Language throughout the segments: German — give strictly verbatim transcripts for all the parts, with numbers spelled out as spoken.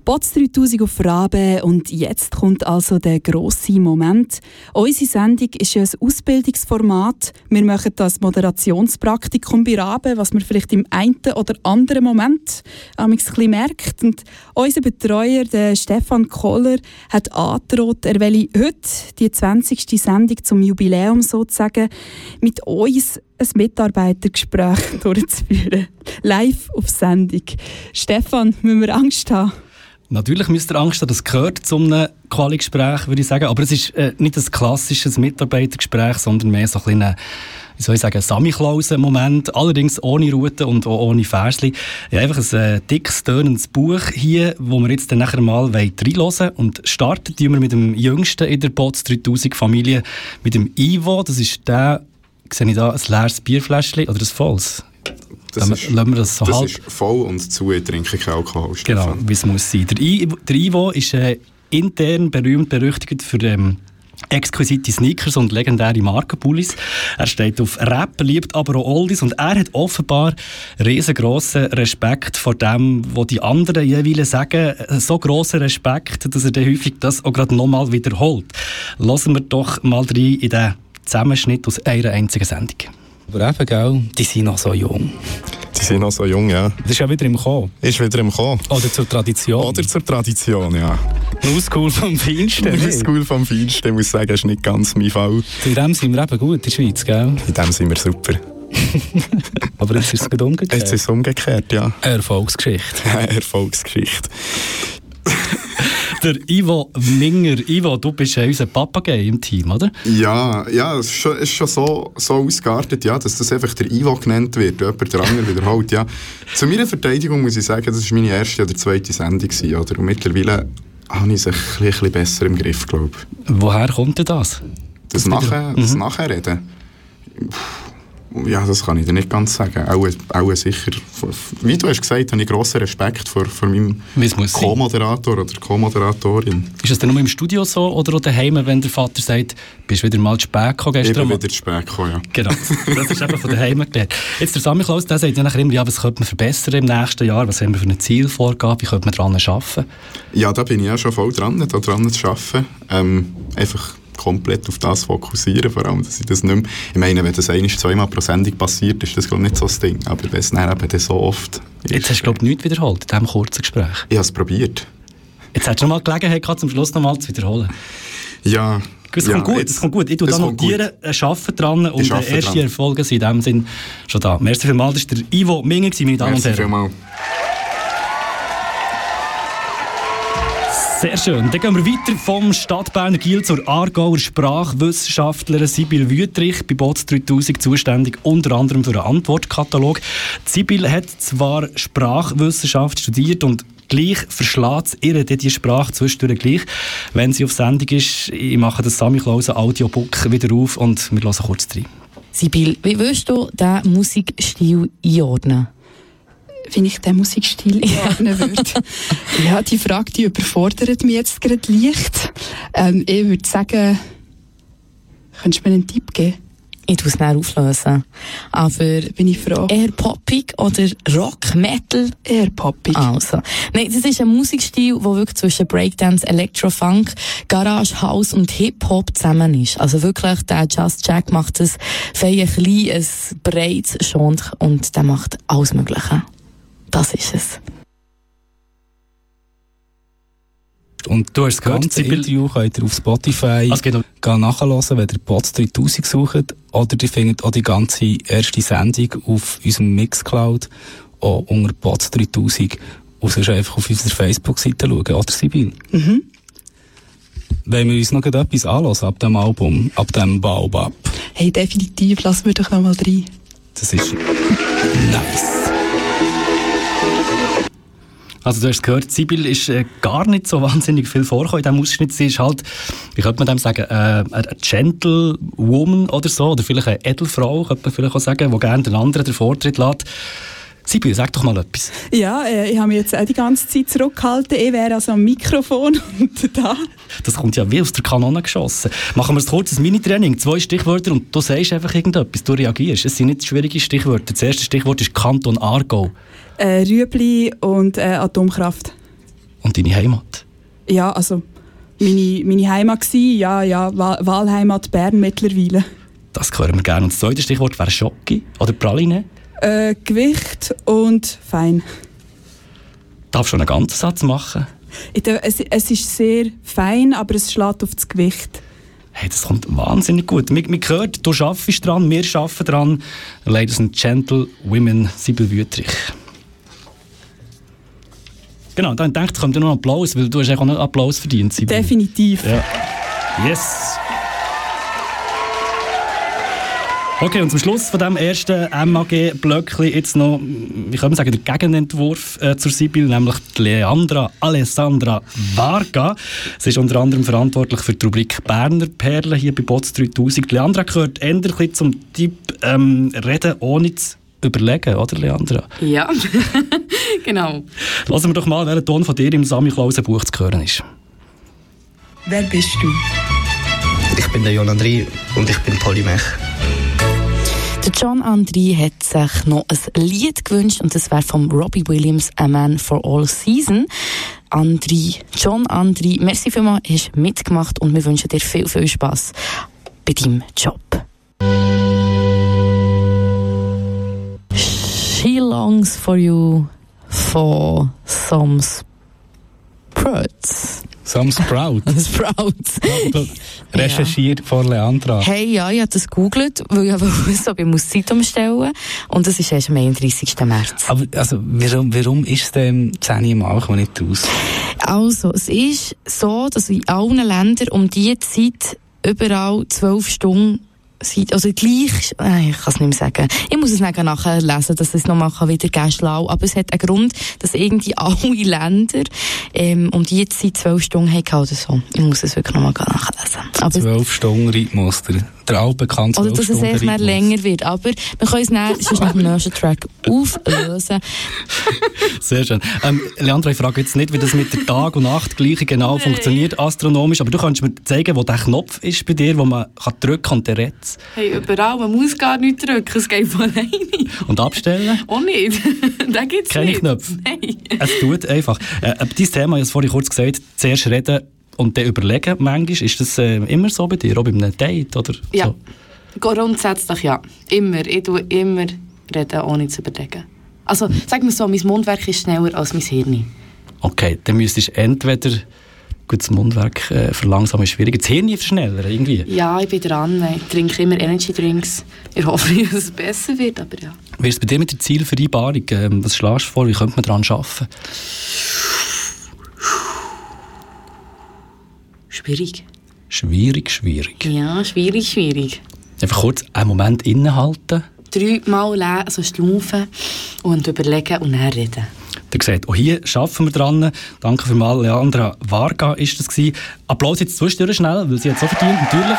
Bots dreitausend auf Rabe und jetzt kommt also der grosse Moment. Unsere Sendung ist ja ein Ausbildungsformat. Wir machen das Moderationspraktikum bei Rabe, was man vielleicht im einen oder anderen Moment ein bisschen merkt. Und unser Betreuer, der Stefan Kohler, hat angedroht, er wolle heute die zwanzigste Sendung zum Jubiläum sozusagen mit uns ein Mitarbeitergespräch durchzuführen. Live auf Sendung. Stefan, müssen wir Angst haben? Natürlich müsst ihr Angst haben, das gehört zu einem Quali-Gespräch, würde ich sagen. Aber es ist äh, nicht ein klassisches Mitarbeitergespräch, sondern mehr so ein kleiner, wie soll ich sagen, Samichlausen-Moment. Allerdings ohne Route und auch ohne Versli. Ja, einfach ein äh, dickes, tönendes Buch hier, wo wir jetzt dann nachher mal reinhören wollen. Und starten wir mit dem Jüngsten in der Bots dreitausend-Familie, mit dem Ivo. Das ist der, sehe ich da, ein leeres Bierfläschchen oder ein volles? Das, ist, wir das so das halb... ist voll und zu, ich trinke keinen Alkohol. Genau, wie es muss sein. Der, I, der Ivo ist äh, intern berühmt berüchtigt für ähm, exquisite Sneakers und legendäre Markenpullis. Er steht auf Rap, liebt aber auch Oldies und er hat offenbar riesengroßen Respekt vor dem, was die anderen jeweils sagen. So grossen Respekt, dass er dann häufig das auch gerade nochmal wiederholt. Lassen wir doch mal rein in den Zusammenschnitt aus einer einzigen Sendung. Aber eben, gell, die sind noch so jung. Die sind noch so jung, ja. Das ist ja wieder im Kommen. Ist wieder im Kommen. Oder zur Tradition. Oder zur Tradition, ja. New School vom Feinsten. New School vom Feinsten, ich muss sagen, ist nicht ganz mein Fall. In dem sind wir eben gut in der Schweiz, gell? In dem sind wir super. Aber jetzt ist es gerade umgekehrt. Jetzt ist es umgekehrt, ja. Eine Erfolgsgeschichte. Eine Erfolgsgeschichte. Der Ivo Minger. Ivo, du bist ja unser Papagei im Team, oder? Ja, ja, es ist schon, ist schon so, so ausgeartet, ja, dass das einfach der Ivo genannt wird, jemand der andere wiederholt. Ja. Zu meiner Verteidigung muss ich sagen, das war meine erste oder zweite Sendung. Oder? Und mittlerweile habe ich es ein bisschen, ein bisschen besser im Griff, glaube ich. Woher kommt denn das? Das, das, nachher, mhm. das Nachherreden? Ja, das kann ich dir nicht ganz sagen. Auch, auch sicher, wie du hast gesagt, habe ich grossen Respekt vor, vor meinem Co-Moderator oder Co-Moderatorin. Ist das denn nur im Studio so oder auch daheim, wenn der Vater sagt, bist du wieder mal zu spät gekommen gestern? Ich bin wieder zu spät gekommen, ja. Genau, das ist eben von daheim gelernt. Jetzt der Samichlaus, der sagt ja nachher immer, ja, was könnte man verbessern im nächsten Jahr? Was haben wir für eine Zielvorgabe? Wie könnte man daran arbeiten? Ja, da bin ich ja schon voll dran, da dran zu arbeiten. Ähm, einfach komplett auf das fokussieren, vor allem, dass ich das nicht mehr... Ich meine, wenn das ein-, zweimal pro Sendung passiert, ist das, glaube ich, nicht so das Ding. Aber wenn es dann eben so oft... Jetzt hast du, glaube ich, nichts wiederholt in diesem kurzen Gespräch. Ich habe es probiert. Jetzt hättest du noch mal Gelegenheit gehabt, zum Schluss noch mal zu wiederholen. Ja... Es ja, kommt gut, jetzt, es kommt gut. Ich tue da notieren, arbeiten dran und erste dran. Erfolge sind in diesem Sinn schon da. Merci vielmals, das war der Ivo Minger, meine Damen und Herren. Vielmals. Sehr schön. Dann gehen wir weiter vom Stadtberner Giel zur Aargauer Sprachwissenschaftlerin Sibyl Wüthrich, bei Bots dreitausend zuständig, unter anderem für einen Antwortkatalog. Sibyl hat zwar Sprachwissenschaft studiert und gleich verschlägt ihr die Sprache zwischendurch gleich, wenn sie auf Sendung ist. Ich mache das Samichlausen Audiobook wieder auf und wir hören kurz rein. Sibyl, wie willst du diesen Musikstil einordnen? Wie ich den Musikstil einordnen würde. Ja, die Frage, die überfordert mich jetzt gerade leicht. Ähm, ich würde sagen, könntest du mir einen Tipp geben? Ich tue es näher auflösen. Aber bin ich froh. Eher poppig oder Rock, Metal? Eher poppig. Also. Nein, das ist ein Musikstil, der wirklich zwischen Breakdance, Electrofunk, Garage, House und Hip-Hop zusammen ist. Also wirklich, der Just Jack macht es fein klein, ein breites Schont und der macht alles Mögliche. Das ist es. Und du hast das ganze Interview könnt ihr auf Spotify also nachhören, wenn ihr Bots dreitausend sucht. Oder ihr findet auch die ganze erste Sendung auf unserem Mixcloud, auch unter Bots dreitausend. Und sonst einfach auf unserer Facebook-Seite schauen, oder Sibyl? Mhm. Wollen wir uns noch etwas anhören ab dem Album, ab dem Baobab? Hey, definitiv, lassen wir doch noch mal rein. Das ist nice. Also du hast gehört, Sibyl ist äh, gar nicht so wahnsinnig viel vorgekommen in diesem Ausschnitt. Sie ist halt, wie könnte man dem sagen, äh, eine Gentlewoman oder so, oder vielleicht eine Edelfrau, könnte man vielleicht auch sagen, die gerne den anderen den Vortritt lässt. Sibyl, sag doch mal etwas. Ja, äh, ich habe mich jetzt auch die ganze Zeit zurückgehalten. Ich wäre also am Mikrofon und da. Das kommt ja wie aus der Kanone geschossen. Machen wir ein kurzes Mini-Training, zwei Stichwörter und du sagst einfach irgendetwas, du reagierst. Es sind nicht schwierige Stichwörter. Das erste Stichwort ist Kanton Aargau. Äh, Rüebli und äh, Atomkraft. Und deine Heimat? Ja, also meine, meine Heimat war, ja, ja, Wahlheimat Bern mittlerweile. Das hören wir gerne. Und das zweite Stichwort wäre Schoki oder Praline? Äh, Gewicht und fein. Darfst du einen ganzen Satz machen? Es, es ist sehr fein, aber es schlägt auf das Gewicht. Hey, das kommt wahnsinnig gut. Wir, wir hören, du arbeitest dran, wir arbeiten dran. Ladies and Gentlewomen, Sibyl Wüthrich. Genau, dann denkt, es kommt ja noch einen Applaus, weil du hast auch noch einen Applaus verdient, Sibyl. Definitiv. Ja. Yes! Okay, und zum Schluss von diesem ersten M A G-Blöckchen jetzt noch, wie kann man sagen, der Gegenentwurf äh, zur Sibyl, nämlich die Leandra Alessandra Varga. Sie ist unter anderem verantwortlich für die Rubrik Berner Perlen hier bei Bots dreitausend. Leandra gehört eher ein bisschen zum Typ ähm, Reden ohne zu überlegen, oder Leandra? Ja, genau. Lassen wir doch mal, welcher Ton von dir im Sammy Klausen Buch zu hören ist. Wer bist du? Ich bin der John André und ich bin Polymech. Der John André hat sich noch ein Lied gewünscht und das wäre von Robbie Williams, A Man for All Season. André, John André, merci vielmals, hast mitgemacht und wir wünschen dir viel, viel Spass bei deinem Job. She longs for you for some sprouts. Some Sprout. Sprouts. Recherchiert ja. Von Leandra. Hey, ja, ich habe das gegoogelt, weil ich so, ich muss Zeit umstellen. Und das ist erst am einunddreißigsten März. Aber also, warum, warum ist es denn zehn Mal nicht raus? Also, es ist so, dass in allen Ländern um diese Zeit überall zwölf Stunden sind. Also gleich, äh, ich kann es nicht mehr sagen. Ich muss es nachher lesen, dass ich es nochmal wieder geben schlau. Aber es hat einen Grund, dass irgendwie alle Länder ähm, um die Zeit zwölf Stunden haben oder so. Ich muss es wirklich nochmal nachlesen. Aber zwölf Stunden Rhythmus, der, der altbekannte zwölf Stunden Oder dass es echt länger wird. Aber wir können es dann, sonst nach dem nächsten Track auflösen. Sehr schön. Ähm, Leandra, ich frage jetzt nicht, wie das mit der Tag- und Nachtgleiche genau hey. funktioniert, astronomisch, aber du kannst mir zeigen, wo der Knopf ist bei dir, wo man kann drücken und der redet. Hey, überall, man muss gar nicht drücken, es geht von alleine. Und abstellen? Auch nicht, den gibt es Keine nicht. Knöpfe? Nein. Es tut einfach. Äh, dein Thema, ich habe es vorhin kurz gesagt, zuerst reden und dann überlegen manchmal. Ist das äh, immer so bei dir, auch bei einem Date? Oder ja, so? Grundsätzlich ja. Immer. Ich tue immer reden, ohne zu überlegen. Also, sag mir so, mein Mundwerk ist schneller als mein Hirn. Okay, dann müsstest du entweder... Gut, das Mundwerk äh, verlangsamen ist schwierig. Das Hirn ist schneller, irgendwie. Ja, ich bin dran. Ich trinke immer Energy Drinks. Ich hoffe, dass es besser wird, aber ja. Wie ist es bei dir mit der Zielvereinbarung? Ähm, was schlägst du vor? Wie könnte man daran arbeiten? Schwierig. Schwierig, schwierig. Ja, schwierig, schwierig. Einfach kurz einen Moment innehalten. Dreimal lesen, also schlaufen und überlegen und dann reden. Ihr seht, auch hier arbeiten wir dran. Danke vielmals, Leandra Varga ist das gewesen. Applaus jetzt zwischendurch schnell, weil sie hat so verdient, natürlich.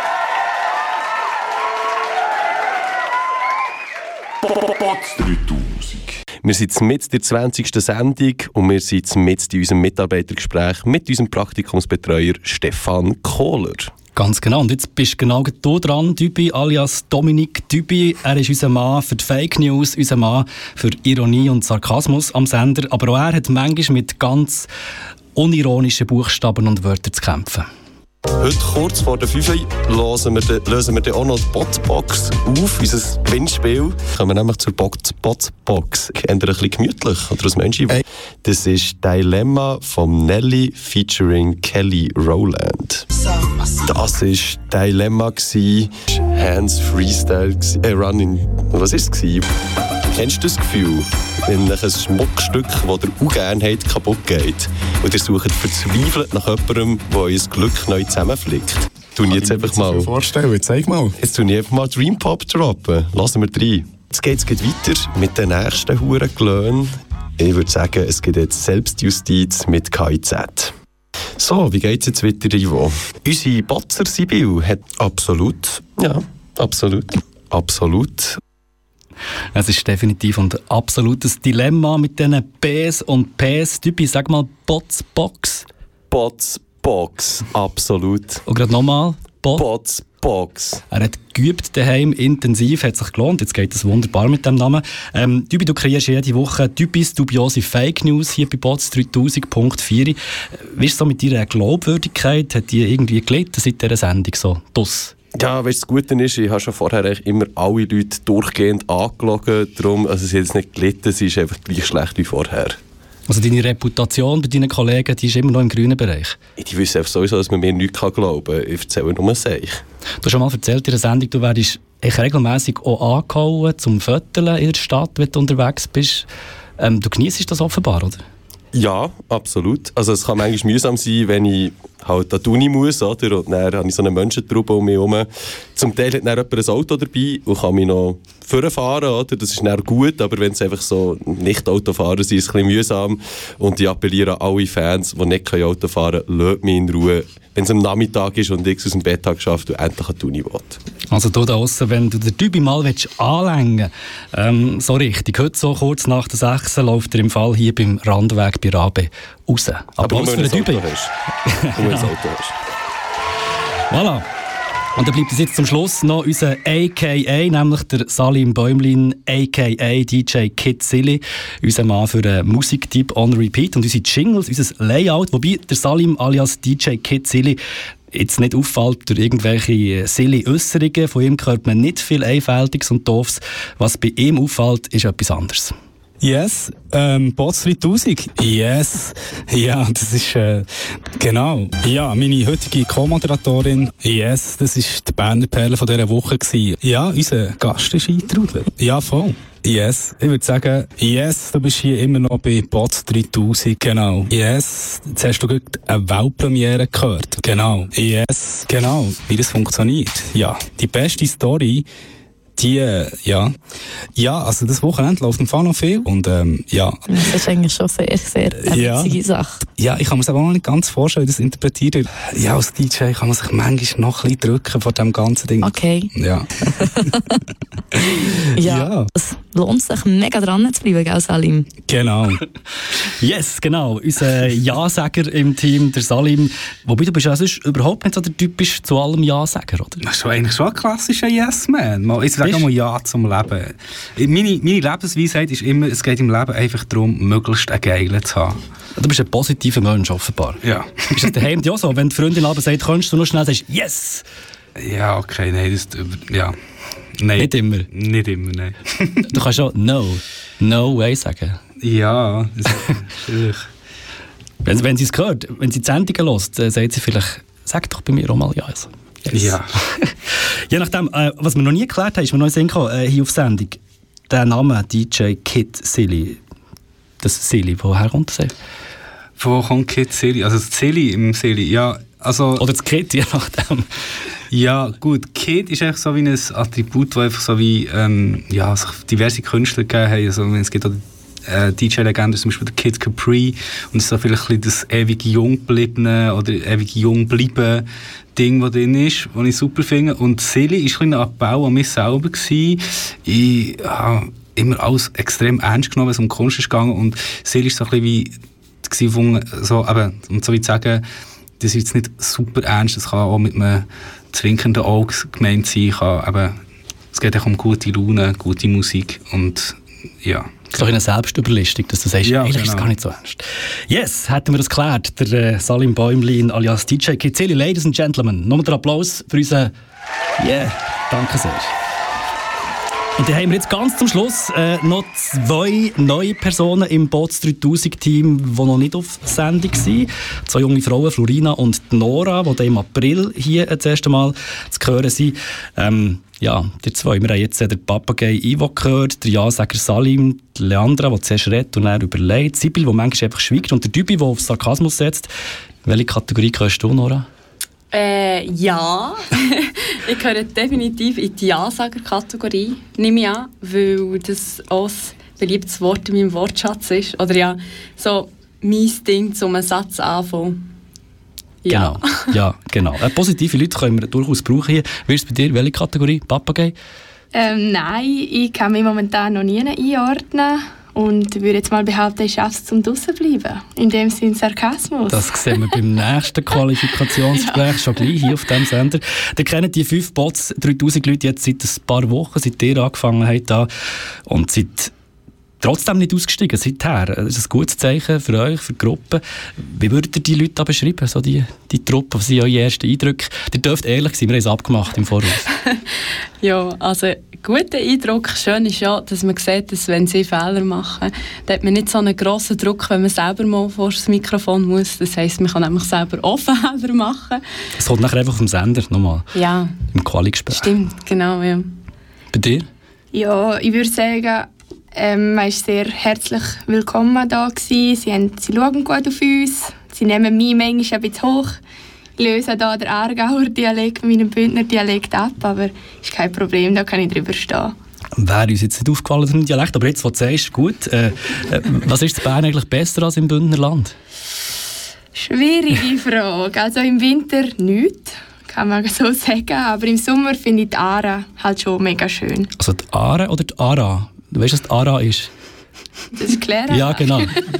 Wir sind mit der zwanzigsten Sendung und wir sind mit in unserem Mitarbeitergespräch mit unserem Praktikumsbetreuer Stefan Kohler. Ganz genau. Und jetzt bist genau du dran, Dübi, alias Dominik Dübi. Er ist unser Mann für die Fake News, unser Mann für Ironie und Sarkasmus am Sender. Aber auch er hat manchmal mit ganz unironischen Buchstaben und Wörtern zu kämpfen. Heute kurz vor der fünf lösen wir, de, lösen wir de auch noch die Botbox auf, unser Gewinnspiel. Kommen wir nämlich zur Botbox. Eher ein bisschen gemütlich, oder was meinst du? Hey. Das ist Dilemma von Nelly featuring Kelly Rowland. Das war Dilemma, Hands Freestyle, äh, Running. Was war es? Kennst du das Gefühl, wenn ein Schmuckstück, das ihr auch gerne habt, kaputt geht und ihr sucht verzweifelt nach jemandem, der euer Glück neu zusammenflickt? Tu ich jetzt einfach mal... vorstellen, zeig mal. Jetzt tu ich einfach mal Dream Pop droppen. Lassen wir rein. Jetzt geht es weiter mit den nächsten Hurenglöhnen. Ich würde sagen, es geht jetzt Selbstjustiz mit K I Z. So, wie geht es jetzt weiter, Ivo? Unsere Botzer Sibyl hat absolut, ja, absolut, absolut... Es ist definitiv ein absolutes Dilemma mit diesen Bs und Ps. Typisch, sag mal Botsbox. Botsbox, absolut. Und gerade nochmal. Bot Botsbox. Botbox. Er hat geübt daheim, intensiv, hat sich gelohnt. Jetzt geht es wunderbar mit dem Namen. Ähm, Dübi, du kreierst jede Woche typisch dubiose Fake News hier bei Bots dreitausend Punkt vier. Wie ist es so mit deiner Glaubwürdigkeit? Hat die irgendwie gelitten seit dieser Sendung? So, das? Ja, weißt, das Gute ist, ich habe schon vorher eigentlich immer alle Leute durchgehend angelogen. Darum, also sie hat jetzt nicht gelitten, sie ist einfach gleich schlecht wie vorher. Also deine Reputation bei deinen Kollegen, die ist immer noch im grünen Bereich? Die wissen einfach sowieso, dass man mir nichts glauben kann. Ich erzähle nur Seich. Du hast schon mal erzählt in der Sendung, du werdest regelmässig auch angehauen zum Föteln in der Stadt, wenn du unterwegs bist. Ähm, du genießt das offenbar, oder? Ja, absolut. Also es kann manchmal mühsam sein, wenn ich halt an die Uni muss, oder? Und dann habe ich so eine Menschentraube um mich herum. Zum Teil hat dann jemand ein Auto dabei und kann mich noch vorfahren, oder? Das ist dann gut, aber wenn es einfach so nicht Autofahrer sind, ist es ein bisschen mühsam. Und ich appelliere an alle Fans, die nicht Auto fahren können, lasst mich in Ruhe. Wenn es am Nachmittag ist und ich aus dem Bett habe geschafft und endlich an die Uni will. Also du da draussen, wenn du den Dübi mal anlängen willst, ähm, so richtig, heute so kurz nach der sechs läuft er im Fall hier beim Randweg bei Rabe raus. Aber nur, wenn du ein Auto hast. Nur, wenn du ein Auto hast. Voilà. Und dann bleibt es jetzt zum Schluss noch unser A K A, nämlich der Salim Bäumlin, a k a. D J Kid Silly, unser Mann für den Musiktipp on Repeat. Und unsere Jingles, unser Layout, wobei der Salim alias D J Kid Silly jetzt nicht auffällt durch irgendwelche silly Äußerungen. Von ihm hört man nicht viel Einfältiges und Doofes. Was bei ihm auffällt, ist etwas anderes. Yes, ähm, Bots dreitausend. Yes. Ja, das ist, äh, genau. Ja, meine heutige Co-Moderatorin. Yes, das ist die Berner Perle von dieser Woche gewesen. Ja, unser Gast ist eingetragen. Ja, voll. Yes, ich würde sagen, yes, du bist hier immer noch bei Bots dreitausend, genau. Yes, jetzt hast du gerade eine Weltpremiere gehört. Genau. Yes, genau. Wie das funktioniert. Ja, die beste Story, die, äh, ja, ja, also das Wochenende läuft im Fall noch viel und ähm, ja. Das ist eigentlich schon sehr, sehr eine ja. witzige Sache. Ja, ich kann mir es aber auch noch nicht ganz vorstellen, wie das interpretiert wird. Ja, als D J kann man sich manchmal noch ein bisschen drücken vor dem ganzen Ding. Okay. Ja. ja, ja. Es lohnt sich mega dran zu bleiben, gell, Salim? Genau. Yes, genau. Unser Ja-Säger im Team, der Salim. Wobei du bist ja sonst überhaupt nicht so der typisch zu allem Ja-Säger, oder? Das ist eigentlich schon ein klassischer Yes-Man. Ich sage mal Ja zum Leben. Meine, meine Lebensweisheit ist immer, es geht im Leben einfach darum, möglichst einen Geilen zu haben. Du bist ein positiver Mensch, offenbar. Ja. Ist das daheim ja so? Wenn die Freundin aber sagt, kannst du nur schnell, sagst Yes! Ja, okay, nein, das, ja. Nein. Nicht immer? Nicht immer, nein. Du kannst schon No, No way sagen. Ja, das ist wenn, wenn sie es hört, wenn sie die Sendungen hört, äh, sagt sie vielleicht, sag doch bei mir auch mal Ja. Also. Yes. Ja. Je nachdem, äh, was wir noch nie geklärt haben, ist mir noch in Sinn äh, hier auf Sendung. Der Name D J Kid Silly. Das Silly, woher kommt das? Wo kommt Kid Silly? Also das Silly im Silly, ja. Also, oder das Kid, je nachdem. Ja, gut. Kid ist eigentlich so wie ein Attribut, das einfach so wie ähm, ja, sich diverse Künstler gegeben haben. Also, es gibt auch äh, D J-Legenden, zum Beispiel der Kid Capri. Und es ist so vielleicht ein bisschen das ewige Junggebliebene oder ewige Jungbleiben Ding, das drin ist, das ich super finde. Und Silly war ein bisschen ein Abbau an mich selber gewesen. Ich habe immer alles extrem ernst genommen, wenn es um Kunst ist gegangen. Und Silly ist so ein bisschen wie, von, so, eben, um so wie zu sagen, das ist jetzt nicht super ernst, das kann auch mit einem zwinkernden Auge gemeint sein. Kann, eben, es geht auch um gute Laune, gute Musik und ja. Das ist doch eine Selbstüberlistung, dass du sagst, ja, eigentlich genau. ist es gar nicht so ernst. Yes, hätten wir das geklärt. Der äh, Salim Bäumlin alias D J Kid Silly. Ladies and Gentlemen, nochmal der Applaus für unseren... Yeah, danke sehr. Und dann haben wir jetzt ganz zum Schluss äh, noch zwei neue Personen im Bots dreitausend Team, die noch nicht auf Sendung waren. Zwei junge Frauen, Florina und Nora, die dann im April hier das erste Mal zu hören sind. Ähm, ja, die zwei. Wir haben jetzt den Papagei Ivo gehört, der Ja-Säger Salim, die Leandra, die zuerst redet und dann überlegt, Sibyl, die manchmal einfach schweigt und der Dübi, der auf Sarkasmus setzt. Welche Kategorie gehörst du, Nora? Äh, ja. Ich gehöre definitiv in die Ja-Sager-Kategorie, nehme ich an, weil das auch ein beliebtes Wort in meinem Wortschatz ist. Oder ja, so mein Ding, um einen Satz anfangen. Ja. Genau, ja, genau. Äh, positive Leute können wir durchaus brauchen hier. Wie ist es bei dir? Welche Kategorie? Papagei? Ähm, nein, ich kann mich momentan noch nie einordnen. Und ich würde jetzt mal behaupten, ich schaffe es zum Draussen-bleiben. In dem Sinne Sarkasmus. Das sehen wir beim nächsten Qualifikationsgespräch ja. schon gleich hier auf diesem Sender. Ihr kennt die fünf Bots, dreitausend Leute jetzt seit ein paar Wochen, seit ihr angefangen habt da. Und seit trotzdem nicht ausgestiegen seither. Das ist ein gutes Zeichen für euch, für die Gruppe. Wie würdet ihr die Leute da beschreiben, so die, die Truppe? Was sind eure ersten Eindrücke? Ihr dürft ehrlich sein, wir haben es abgemacht im Voraus. Ja, also guter Eindruck. Schön ist ja, dass man sieht, dass wenn sie Fehler machen, dann hat man nicht so einen grossen Druck, wenn man selber mal vor das Mikrofon muss. Das heisst, man kann nämlich selber auch Fehler machen. Es kommt nachher einfach vom Sender nochmal. Ja. Im Quali-Gespräch. Stimmt, genau, ja. Bei dir? Ja, ich würde sagen, Ähm, man war sehr herzlich willkommen da gewesen. Sie, haben, sie schauen gut auf uns. Sie nehmen mich manchmal ein bisschen hoch. Ich löse da den Aargauer Dialekt mit meinem Bündner Dialekt ab, aber ist kein Problem, da kann ich drüber stehen. Wäre uns jetzt nicht aufgefallen, so ein Dialekt, aber jetzt, was du sagst, gut. Äh, äh, was ist in Bern eigentlich besser als im Bündnerland? Schwierige Frage. Also im Winter nichts, kann man so sagen, aber im Sommer finde ich die Aare halt schon mega schön. Also die Aare oder die Ara? Du weißt, was die Ara ist? Das ist klar. Ja, genau.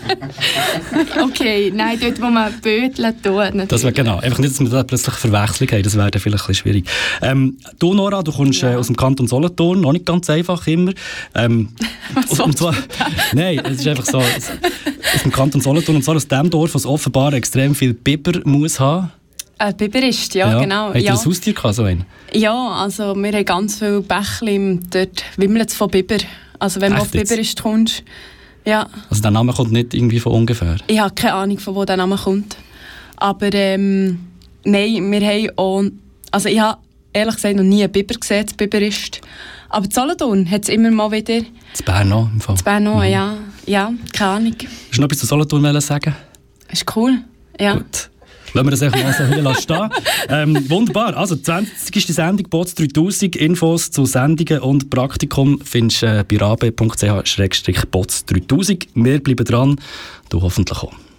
Okay, nein, dort, wo man Bödeln tut. Natürlich. Das wäre genau. Einfach nicht, dass wir da plötzlich Verwechslung haben. Das wäre dann vielleicht ein bisschen schwierig. Ähm, du, Nora, du kommst ja. äh, aus dem Kanton Solothurn. Noch nicht ganz einfach immer. Ähm, Was und zwar, nein, es ist einfach so, es, aus dem Kanton Solothurn. Und zwar aus dem Dorf, das offenbar extrem viel Biber muss haben. Ein Biberist, ja, ja. genau. Habt ihr ja. ein Haustier gehabt, so einen? Ja, also wir haben ganz viele Bächli. Dort wimmelt es von Biber. Also wenn man auf Biberist kommst, ja. Also der Name kommt nicht irgendwie von ungefähr? Ich habe keine Ahnung, von wo der Name kommt. Aber ähm, nein, wir haben auch... Also ich habe ehrlich gesagt noch nie einen Biber gesehen, das Biberist. Aber in Solothurn hat es immer mal wieder... In Bern auch, im Fall. In Bern auch, mhm. ja. Ja, keine Ahnung. Hast du noch etwas zu Solothurn sagen? Ist cool, ja. Gut. Lassen wir das einfach mal so hier stehen. Ähm, wunderbar. Also, die zwanzigste Sendung Bots dreitausend. Infos zu Sendungen und Praktikum findest du äh, bei rabe punkt c h slash bots dreitausend. Wir bleiben dran. Du hoffentlich auch.